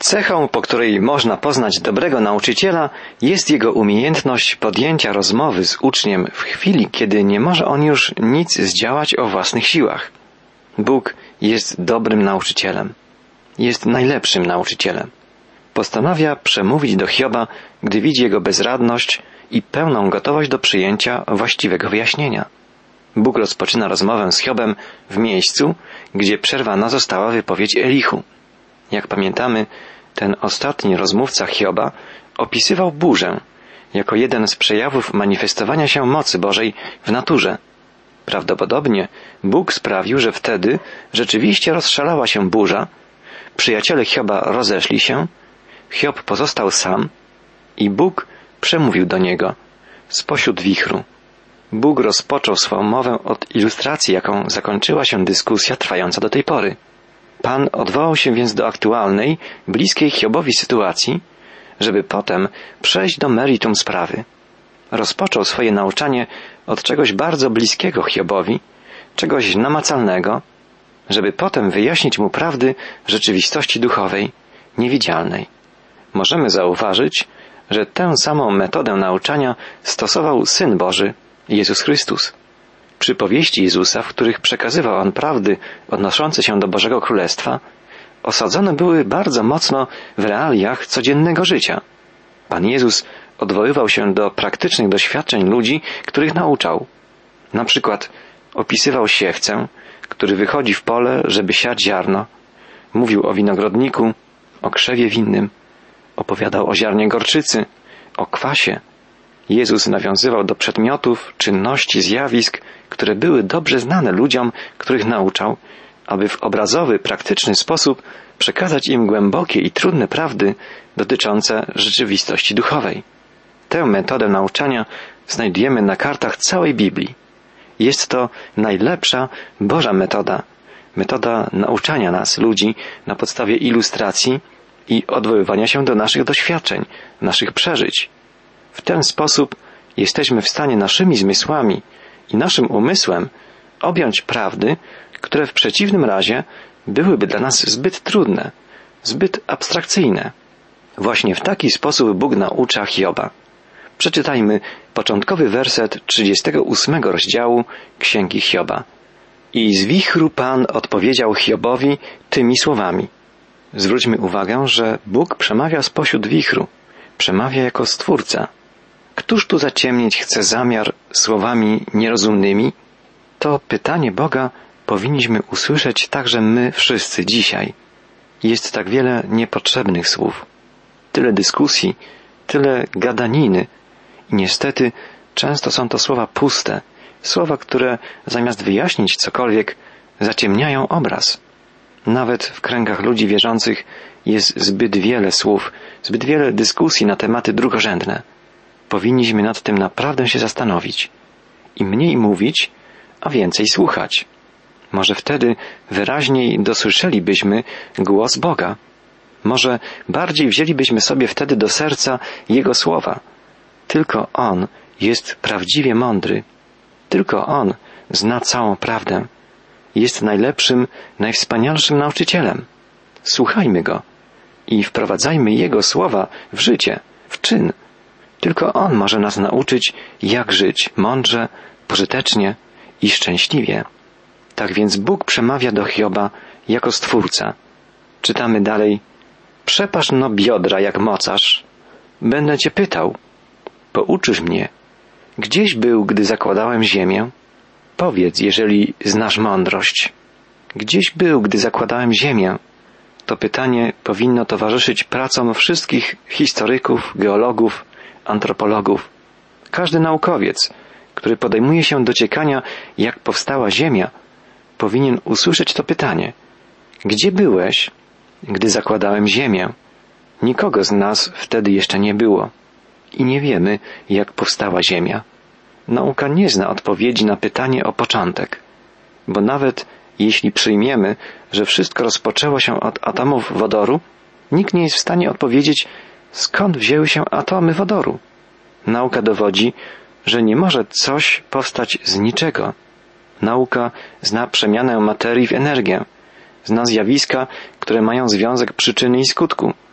Cechą, po której można poznać dobrego nauczyciela, jest jego umiejętność podjęcia rozmowy z uczniem w chwili, kiedy nie może on już nic zdziałać o własnych siłach. Bóg jest dobrym nauczycielem. Jest najlepszym nauczycielem. Postanawia przemówić do Hioba, gdy widzi jego bezradność i pełną gotowość do przyjęcia właściwego wyjaśnienia. Bóg rozpoczyna rozmowę z Hiobem w miejscu, gdzie przerwana została wypowiedź Elihu. Jak pamiętamy, ten ostatni rozmówca Hioba opisywał burzę jako jeden z przejawów manifestowania się mocy Bożej w naturze. Prawdopodobnie Bóg sprawił, że wtedy rzeczywiście rozszalała się burza, przyjaciele Hioba rozeszli się, Hiob pozostał sam i Bóg przemówił do niego spośród wichru. Bóg rozpoczął swą mowę od ilustracji, jaką zakończyła się dyskusja trwająca do tej pory. Pan odwołał się więc do aktualnej, bliskiej Hiobowi sytuacji, żeby potem przejść do meritum sprawy. Rozpoczął swoje nauczanie od czegoś bardzo bliskiego Hiobowi, czegoś namacalnego, żeby potem wyjaśnić mu prawdy rzeczywistości duchowej, niewidzialnej. Możemy zauważyć, że tę samą metodę nauczania stosował Syn Boży, Jezus Chrystus. Przypowieści Jezusa, w których przekazywał On prawdy odnoszące się do Bożego Królestwa, osadzone były bardzo mocno w realiach codziennego życia. Pan Jezus odwoływał się do praktycznych doświadczeń ludzi, których nauczał. Na przykład opisywał siewcę, który wychodzi w pole, żeby siać ziarno. Mówił o winogrodniku, o krzewie winnym. Opowiadał o ziarnie gorczycy, o kwasie. Jezus nawiązywał do przedmiotów, czynności, zjawisk, które były dobrze znane ludziom, których nauczał, aby w obrazowy, praktyczny sposób przekazać im głębokie i trudne prawdy dotyczące rzeczywistości duchowej. Tę metodę nauczania znajdujemy na kartach całej Biblii. Jest to najlepsza Boża metoda. Metoda nauczania nas, ludzi, na podstawie ilustracji i odwoływania się do naszych doświadczeń, naszych przeżyć. W ten sposób jesteśmy w stanie naszymi zmysłami i naszym umysłem objąć prawdy, które w przeciwnym razie byłyby dla nas zbyt trudne, zbyt abstrakcyjne. Właśnie w taki sposób Bóg naucza Hioba. Przeczytajmy początkowy werset 38 rozdziału Księgi Hioba. I z wichru Pan odpowiedział Hiobowi tymi słowami. Zwróćmy uwagę, że Bóg przemawia spośród wichru, przemawia jako Stwórca. Któż tu zaciemnić chce zamiar słowami nierozumnymi? To pytanie Boga powinniśmy usłyszeć także my wszyscy dzisiaj. Jest tak wiele niepotrzebnych słów, tyle dyskusji, tyle gadaniny i niestety często są to słowa puste, słowa, które zamiast wyjaśnić cokolwiek, zaciemniają obraz. Nawet w kręgach ludzi wierzących jest zbyt wiele słów, zbyt wiele dyskusji na tematy drugorzędne. Powinniśmy nad tym naprawdę się zastanowić i mniej mówić, a więcej słuchać. Może wtedy wyraźniej dosłyszelibyśmy głos Boga. Może bardziej wzięlibyśmy sobie wtedy do serca Jego słowa. Tylko On jest prawdziwie mądry. Tylko On zna całą prawdę. Jest najlepszym, najwspanialszym nauczycielem. Słuchajmy Go i wprowadzajmy Jego słowa w życie, w czyn. Tylko On może nas nauczyć, jak żyć mądrze, pożytecznie i szczęśliwie. Tak więc Bóg przemawia do Hioba jako Stwórca. Czytamy dalej. Przepasz no biodra jak mocarz. Będę Cię pytał. Pouczysz mnie. Gdzieś był, gdy zakładałem ziemię? Powiedz, jeżeli znasz mądrość. Gdzieś był, gdy zakładałem ziemię? To pytanie powinno towarzyszyć pracom wszystkich historyków, geologów, antropologów. Każdy naukowiec, który podejmuje się dociekania, jak powstała Ziemia, powinien usłyszeć to pytanie. Gdzie byłeś, gdy zakładałem Ziemię? Nikogo z nas wtedy jeszcze nie było i nie wiemy, jak powstała Ziemia. Nauka nie zna odpowiedzi na pytanie o początek, bo nawet jeśli przyjmiemy, że wszystko rozpoczęło się od atomów wodoru, nikt nie jest w stanie odpowiedzieć, skąd wzięły się atomy wodoru. Nauka dowodzi, że nie może coś powstać z niczego. Nauka zna przemianę materii w energię, zna zjawiska, które mają związek przyczyny i skutku.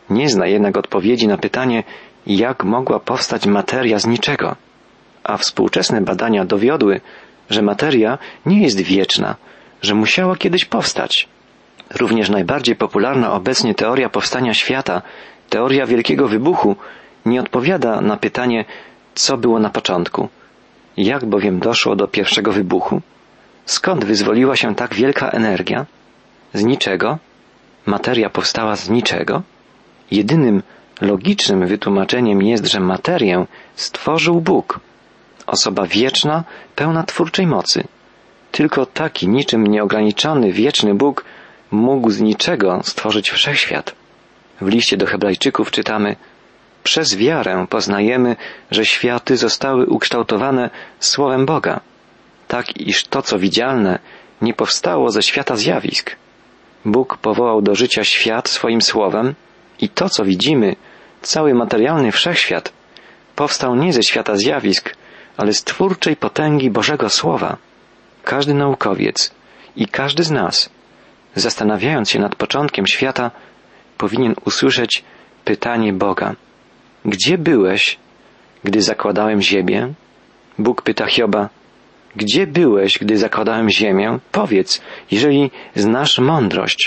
Nie zna jednak odpowiedzi na pytanie, jak mogła powstać materia z niczego. A współczesne badania dowiodły, że materia nie jest wieczna, że musiała kiedyś powstać. Również najbardziej popularna obecnie teoria powstania świata, teoria Wielkiego Wybuchu, nie odpowiada na pytanie, co było na początku. Jak bowiem doszło do pierwszego wybuchu? Skąd wyzwoliła się tak wielka energia? Z niczego? Materia powstała z niczego? Jedynym logicznym wytłumaczeniem jest, że materię stworzył Bóg. Osoba wieczna, pełna twórczej mocy. Tylko taki niczym nieograniczony, wieczny Bóg mógł z niczego stworzyć wszechświat. W liście do Hebrajczyków czytamy: przez wiarę poznajemy, że światy zostały ukształtowane słowem Boga, tak iż to, co widzialne, nie powstało ze świata zjawisk. Bóg powołał do życia świat swoim słowem i to, co widzimy, cały materialny wszechświat, powstał nie ze świata zjawisk, ale z twórczej potęgi Bożego Słowa. Każdy naukowiec i każdy z nas, zastanawiając się nad początkiem świata, powinien usłyszeć pytanie Boga: gdzie byłeś, gdy zakładałem ziemię? Bóg pyta Hioba: gdzie byłeś, gdy zakładałem ziemię? Powiedz, jeżeli znasz mądrość.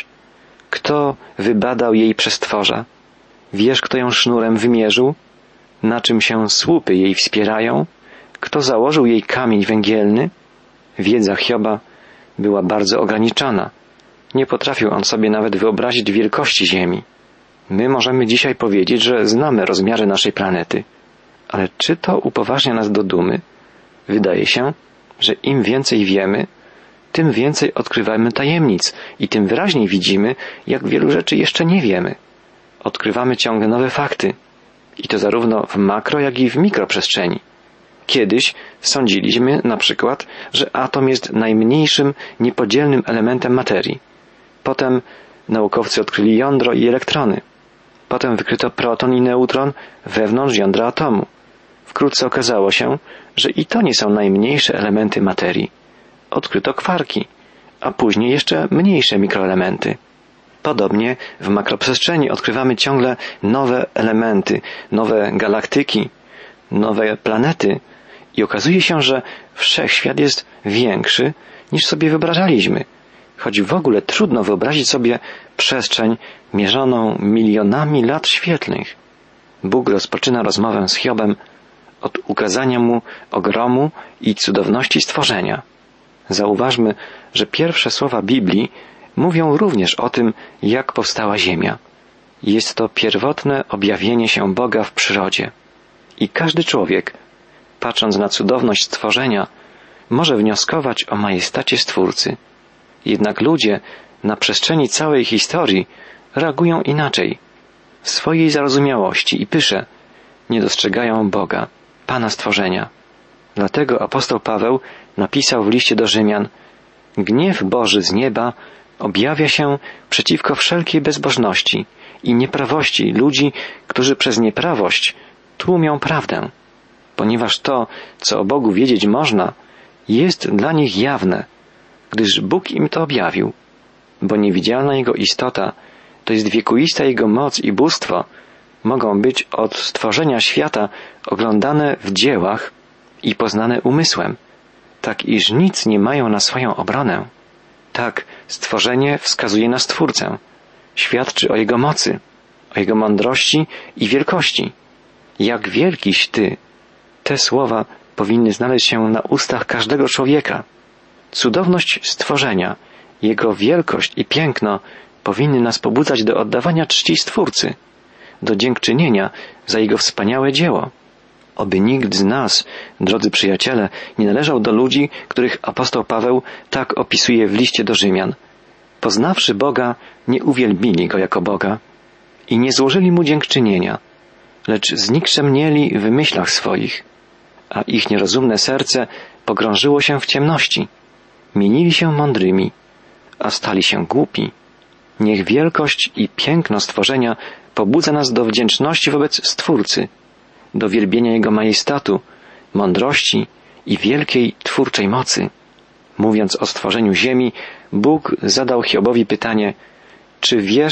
Kto wybadał jej przestworza? Wiesz, kto ją sznurem wymierzył? Na czym się słupy jej wspierają? Kto założył jej kamień węgielny? Wiedza Hioba była bardzo ograniczona. Nie potrafił on sobie nawet wyobrazić wielkości Ziemi. My możemy dzisiaj powiedzieć, że znamy rozmiary naszej planety. Ale czy to upoważnia nas do dumy? Wydaje się, że im więcej wiemy, tym więcej odkrywamy tajemnic i tym wyraźniej widzimy, jak wielu rzeczy jeszcze nie wiemy. Odkrywamy ciągle nowe fakty. I to zarówno w makro, jak i w mikroprzestrzeni. Kiedyś sądziliśmy na przykład, że atom jest najmniejszym, niepodzielnym elementem materii. Potem naukowcy odkryli jądro i elektrony. Potem wykryto proton i neutron wewnątrz jądra atomu. Wkrótce okazało się, że i to nie są najmniejsze elementy materii. Odkryto kwarki, a później jeszcze mniejsze mikroelementy. Podobnie w makroprzestrzeni odkrywamy ciągle nowe elementy, nowe galaktyki, nowe planety i okazuje się, że wszechświat jest większy niż sobie wyobrażaliśmy, choć w ogóle trudno wyobrazić sobie przestrzeń mierzoną milionami lat świetlnych. Bóg rozpoczyna rozmowę z Hiobem od ukazania mu ogromu i cudowności stworzenia. Zauważmy, że pierwsze słowa Biblii mówią również o tym, jak powstała Ziemia. Jest to pierwotne objawienie się Boga w przyrodzie. I każdy człowiek, patrząc na cudowność stworzenia, może wnioskować o majestacie Stwórcy. Jednak ludzie na przestrzeni całej historii reagują inaczej. W swojej zarozumiałości i pysze nie dostrzegają Boga, Pana stworzenia. Dlatego apostoł Paweł napisał w liście do Rzymian: gniew Boży z nieba objawia się przeciwko wszelkiej bezbożności i nieprawości ludzi, którzy przez nieprawość tłumią prawdę, ponieważ to, co o Bogu wiedzieć można, jest dla nich jawne, gdyż Bóg im to objawił, bo niewidzialna Jego istota, to jest wiekuista Jego moc i bóstwo, mogą być od stworzenia świata oglądane w dziełach i poznane umysłem, tak iż nic nie mają na swoją obronę. Tak, stworzenie wskazuje na Stwórcę, świadczy o Jego mocy, o Jego mądrości i wielkości. Jak wielkiś Ty! Te słowa powinny znaleźć się na ustach każdego człowieka. Cudowność stworzenia, Jego wielkość i piękno powinny nas pobudzać do oddawania czci Stwórcy, do dziękczynienia za Jego wspaniałe dzieło. Oby nikt z nas, drodzy przyjaciele, nie należał do ludzi, których apostoł Paweł tak opisuje w liście do Rzymian. Poznawszy Boga, nie uwielbili Go jako Boga i nie złożyli Mu dziękczynienia, lecz znikczemnieli w myślach swoich, a ich nierozumne serce pogrążyło się w ciemności. Mienili się mądrymi, a stali się głupi. Niech wielkość i piękno stworzenia pobudza nas do wdzięczności wobec Stwórcy, do wielbienia Jego majestatu, mądrości i wielkiej twórczej mocy. Mówiąc o stworzeniu ziemi, Bóg zadał Hiobowi pytanie: czy wiesz,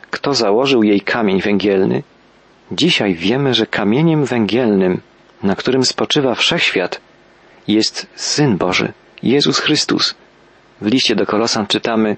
kto założył jej kamień węgielny? Dzisiaj wiemy, że kamieniem węgielnym, na którym spoczywa wszechświat, jest Syn Boży, Jezus Chrystus. W liście do Kolosan czytamy: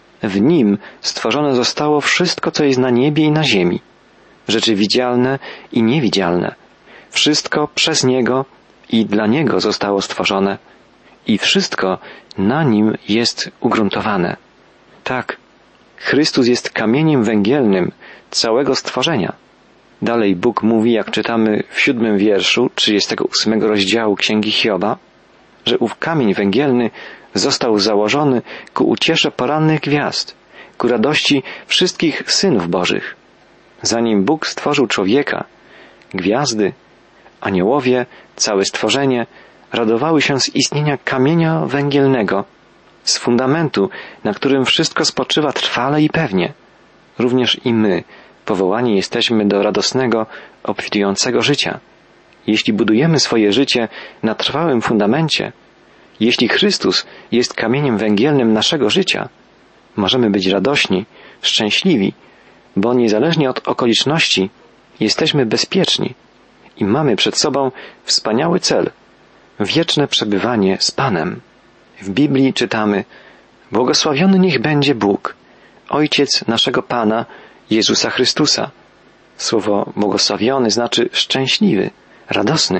w Nim stworzone zostało wszystko, co jest na niebie i na ziemi, rzeczy widzialne i niewidzialne. Wszystko przez Niego i dla Niego zostało stworzone i wszystko na Nim jest ugruntowane. Tak, Chrystus jest kamieniem węgielnym całego stworzenia. Dalej Bóg mówi, jak czytamy w 7 wierszu 38 rozdziału Księgi Hioba, że ów kamień węgielny został założony ku uciesze porannych gwiazd, ku radości wszystkich synów Bożych. Zanim Bóg stworzył człowieka, gwiazdy, aniołowie, całe stworzenie radowały się z istnienia kamienia węgielnego, z fundamentu, na którym wszystko spoczywa trwale i pewnie. Również i my powołani jesteśmy do radosnego, obfitującego życia. Jeśli budujemy swoje życie na trwałym fundamencie, jeśli Chrystus jest kamieniem węgielnym naszego życia, możemy być radośni, szczęśliwi, bo niezależnie od okoliczności jesteśmy bezpieczni i mamy przed sobą wspaniały cel – wieczne przebywanie z Panem. W Biblii czytamy: błogosławiony niech będzie Bóg, Ojciec naszego Pana, Jezusa Chrystusa. Słowo błogosławiony znaczy szczęśliwy, radosny.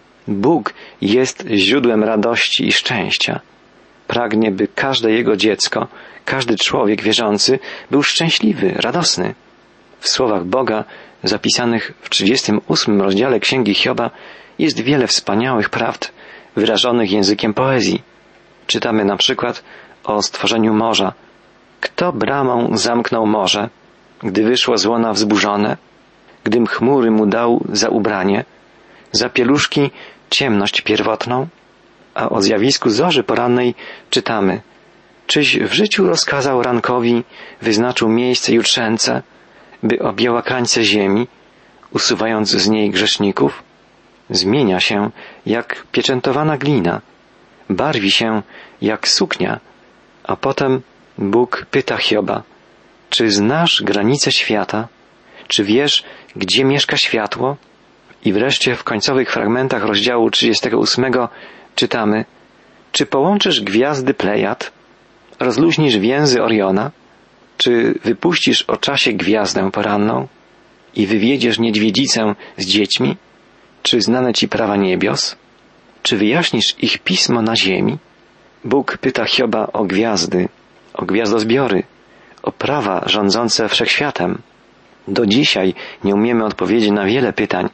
Bóg jest źródłem radości i szczęścia. Pragnie, by każde Jego dziecko, każdy człowiek wierzący był szczęśliwy, radosny. W słowach Boga zapisanych w 38 rozdziale Księgi Hioba jest wiele wspaniałych prawd wyrażonych językiem poezji. Czytamy na przykład o stworzeniu morza. Kto bramą zamknął morze, gdy wyszło z łona wzburzone, gdym chmury mu dał za ubranie, za pieluszki ciemność pierwotną? A o zjawisku zorzy porannej czytamy: czyś w życiu rozkazał rankowi, wyznaczył miejsce jutrzęce, by objęła krańce ziemi, usuwając z niej grzeszników? Zmienia się jak pieczętowana glina, barwi się jak suknia. A potem Bóg pyta Hioba: czy znasz granice świata? Czy wiesz, gdzie mieszka światło? I wreszcie w końcowych fragmentach rozdziału 38 czytamy: czy połączysz gwiazdy Plejad? Rozluźnisz więzy Oriona? Czy wypuścisz o czasie gwiazdę poranną i wywiedziesz niedźwiedzicę z dziećmi? Czy znane ci prawa niebios? Czy wyjaśnisz ich pismo na ziemi? Bóg pyta Hioba o gwiazdy, o gwiazdozbiory, o prawa rządzące wszechświatem. Do dzisiaj nie umiemy odpowiedzieć na wiele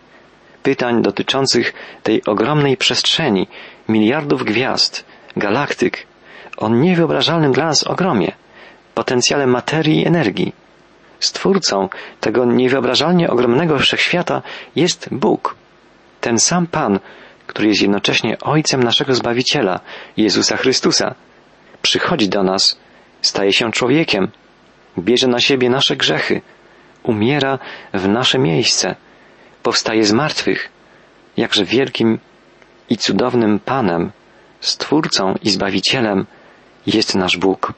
pytań dotyczących tej ogromnej przestrzeni, miliardów gwiazd, galaktyk, o niewyobrażalnym dla nas ogromie, potencjale materii i energii. Stwórcą tego niewyobrażalnie ogromnego wszechświata jest Bóg, ten sam Pan, który jest jednocześnie Ojcem naszego Zbawiciela, Jezusa Chrystusa. Przychodzi do nas, staje się człowiekiem, bierze na siebie nasze grzechy, umiera w nasze miejsce, powstaje z martwych. Jakże wielkim i cudownym Panem, Stwórcą i Zbawicielem jest nasz Bóg.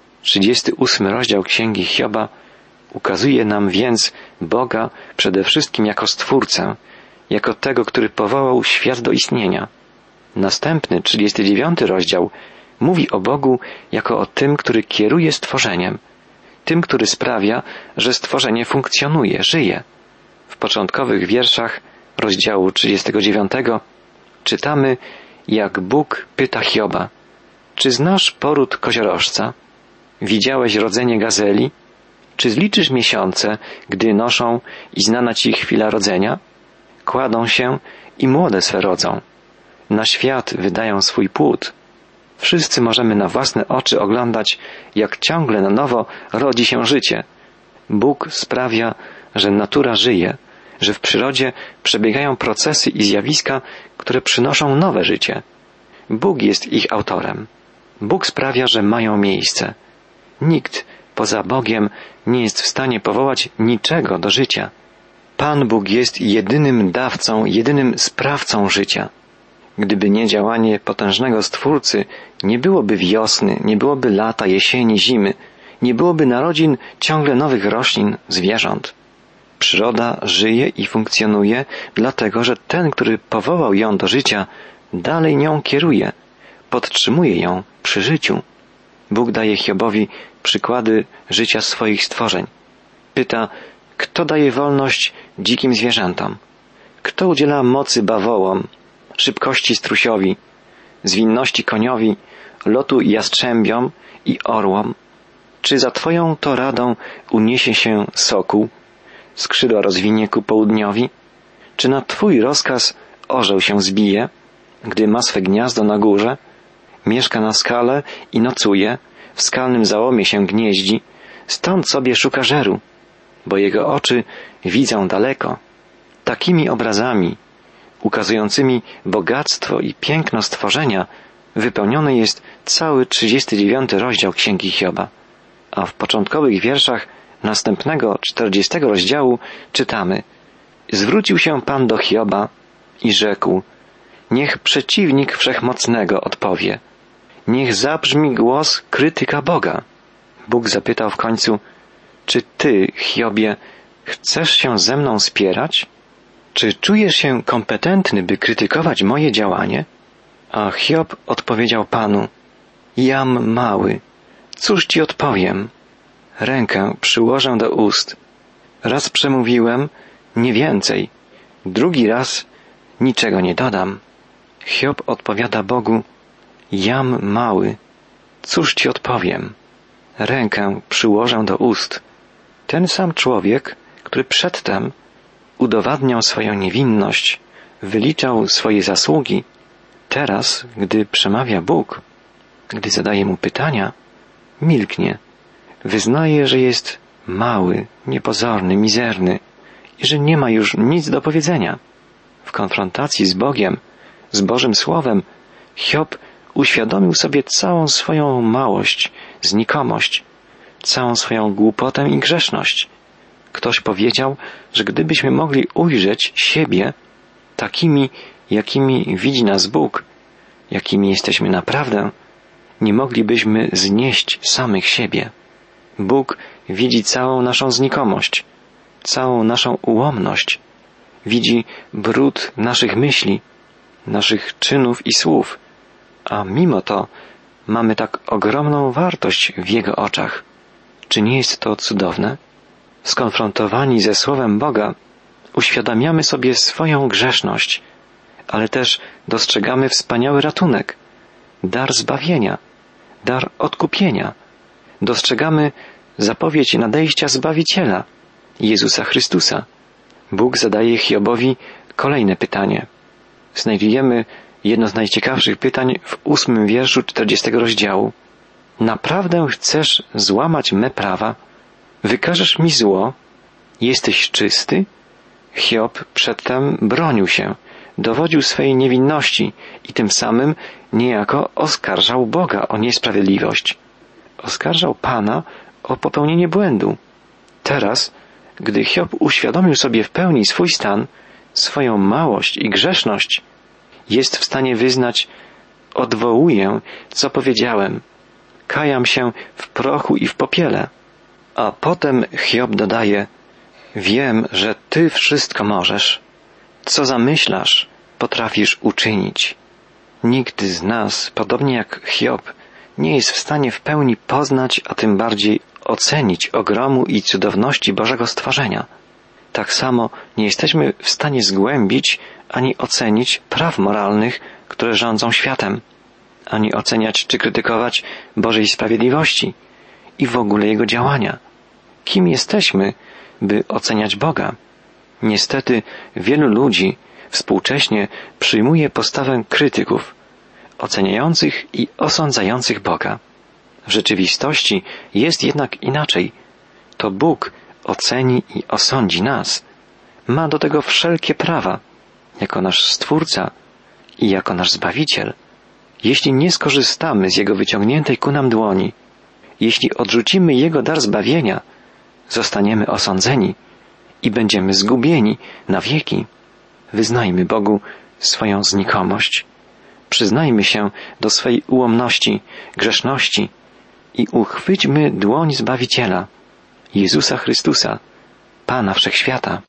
38 rozdział Księgi Hioba ukazuje nam więc Boga przede wszystkim jako Stwórcę, jako tego, który powołał świat do istnienia. Następny, 39 rozdział mówi o Bogu jako o tym, który kieruje stworzeniem, tym, który sprawia, że stworzenie funkcjonuje, żyje. W początkowych wierszach rozdziału 39 czytamy, jak Bóg pyta Hioba: czy znasz poród koziorożca? Widziałeś rodzenie gazeli? Czy zliczysz miesiące, gdy noszą i znana ci chwila rodzenia? Kładą się i młode swe rodzą. Na świat wydają swój płód. Wszyscy możemy na własne oczy oglądać, jak ciągle na nowo rodzi się życie. Bóg sprawia, że natura żyje, że w przyrodzie przebiegają procesy i zjawiska, które przynoszą nowe życie. Bóg jest ich autorem. Bóg sprawia, że mają miejsce. Nikt poza Bogiem nie jest w stanie powołać niczego do życia. Pan Bóg jest jedynym dawcą, jedynym sprawcą życia. Gdyby nie działanie potężnego Stwórcy, nie byłoby wiosny, nie byłoby lata, jesieni, zimy, Nie byłoby narodzin ciągle nowych roślin, zwierząt. Przyroda żyje i funkcjonuje dlatego, że ten, który powołał ją do życia, dalej nią kieruje, podtrzymuje ją przy życiu. Bóg daje Hiobowi przykłady życia swoich stworzeń. Pyta, kto daje wolność dzikim zwierzętom? Kto udziela mocy bawołom, szybkości strusiowi, zwinności koniowi, lotu jastrzębiom i orłom? Czy za Twoją to radą uniesie się sokół, skrzydła rozwinie ku południowi? Czy na Twój rozkaz orzeł się zbije, gdy ma swe gniazdo na górze? Mieszka na skale i nocuje, w skalnym załomie się gnieździ, stąd sobie szuka żeru, bo jego oczy widzą daleko. Takimi obrazami, ukazującymi bogactwo i piękno stworzenia, wypełniony jest cały 39 rozdział Księgi Hioba. A w początkowych wierszach następnego 40 rozdziału czytamy: Zwrócił się Pan do Hioba i rzekł: Niech przeciwnik Wszechmocnego odpowie. Niech zabrzmi głos krytyka Boga. Bóg zapytał w końcu: Czy ty, Hiobie, chcesz się ze mną spierać? Czy czujesz się kompetentny, by krytykować moje działanie? A Hiob odpowiedział Panu: Jam mały, cóż ci odpowiem? Rękę przyłożę do ust. Raz przemówiłem, nie więcej. Drugi raz niczego nie dodam. Hiob odpowiada Bogu: Jam mały, cóż ci odpowiem? Rękę przyłożę do ust. Ten sam człowiek, który przedtem udowadniał swoją niewinność, wyliczał swoje zasługi, teraz, gdy przemawia Bóg, gdy zadaje mu pytania, milknie, wyznaje, że jest mały, niepozorny, mizerny i że nie ma już nic do powiedzenia. W konfrontacji z Bogiem, z Bożym Słowem, Hiob uświadomił sobie całą swoją małość, znikomość, całą swoją głupotę i grzeszność. Ktoś powiedział, że gdybyśmy mogli ujrzeć siebie takimi, jakimi widzi nas Bóg, jakimi jesteśmy naprawdę, nie moglibyśmy znieść samych siebie. Bóg widzi całą naszą znikomość, całą naszą ułomność, widzi brud naszych myśli, naszych czynów i słów, a mimo to mamy tak ogromną wartość w Jego oczach. Czy nie jest to cudowne? Skonfrontowani ze Słowem Boga uświadamiamy sobie swoją grzeszność, ale też dostrzegamy wspaniały ratunek, dar zbawienia, dar odkupienia. Dostrzegamy zapowiedź nadejścia Zbawiciela, Jezusa Chrystusa. Bóg zadaje Hiobowi kolejne pytanie. Znajdujemy jedno z najciekawszych pytań w 8 wierszu 40 rozdziału. Naprawdę chcesz złamać me prawa? Wykażesz mi zło? Jesteś czysty? Hiob przedtem bronił się, dowodził swojej niewinności i tym samym niejako oskarżał Boga o niesprawiedliwość. Oskarżał Pana o popełnienie błędu. Teraz, gdy Hiob uświadomił sobie w pełni swój stan, swoją małość i grzeszność, jest w stanie wyznać: odwołuję, co powiedziałem, kajam się w prochu i w popiele. A potem Hiob dodaje: wiem, że Ty wszystko możesz. Co zamyślasz, potrafisz uczynić. Nikt z nas, podobnie jak Hiob, nie jest w stanie w pełni poznać, a tym bardziej ocenić ogromu i cudowności Bożego stworzenia. Tak samo nie jesteśmy w stanie zgłębić ani ocenić praw moralnych, które rządzą światem, ani oceniać czy krytykować Bożej sprawiedliwości i w ogóle Jego działania. Kim jesteśmy, by oceniać Boga? Niestety wielu ludzi współcześnie przyjmuje postawę krytyków, oceniających i osądzających Boga. W rzeczywistości jest jednak inaczej. To Bóg oceni i osądzi nas. Ma do tego wszelkie prawa, jako nasz Stwórca i jako nasz Zbawiciel. Jeśli nie skorzystamy z Jego wyciągniętej ku nam dłoni, jeśli odrzucimy Jego dar zbawienia, zostaniemy osądzeni i będziemy zgubieni na wieki. Wyznajmy Bogu swoją znikomość. Przyznajmy się do swej ułomności, grzeszności i uchwyćmy dłoń Zbawiciela, Jezusa Chrystusa, Pana Wszechświata.